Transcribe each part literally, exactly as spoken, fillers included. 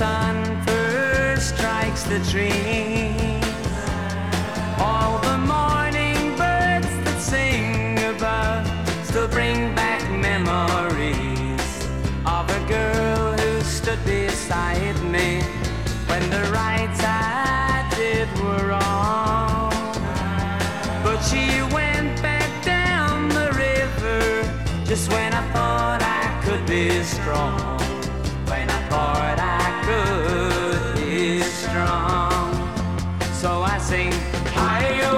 sun first strikes the tree, all the morning birds that sing above still bring back memories of a girl who stood beside me when the rights I did were wrong. But she went back down the river just when I thought I could be strong, when I thought I could be strong. So I sing, hi-yo,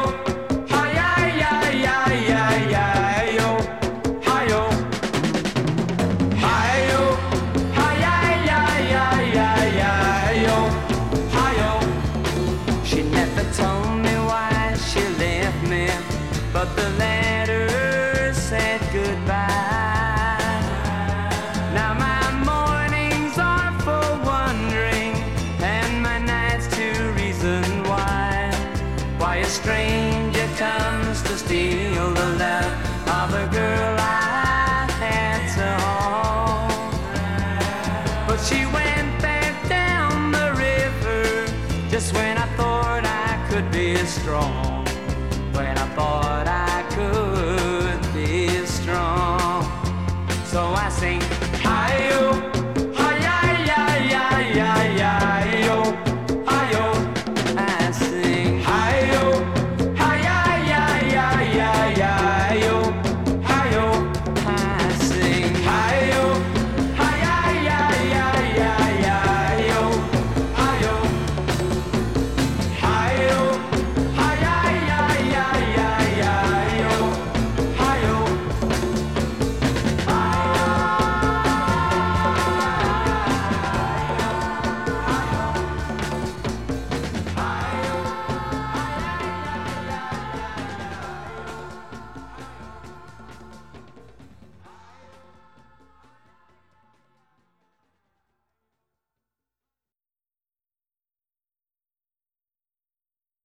hi-yi-yi-yi-yi-yi-yo, hi-yo, hi-yo, hi-yi-yi-yi-yi-yi-yo, hi-yo. She never told me why she left me, but the letter said goodbye. Now my mornings are for wondering, and my nights to reason why. Why a stranger comes to steal the love of a girl I had to hold. But she went back down the river just when I thought I could be strong,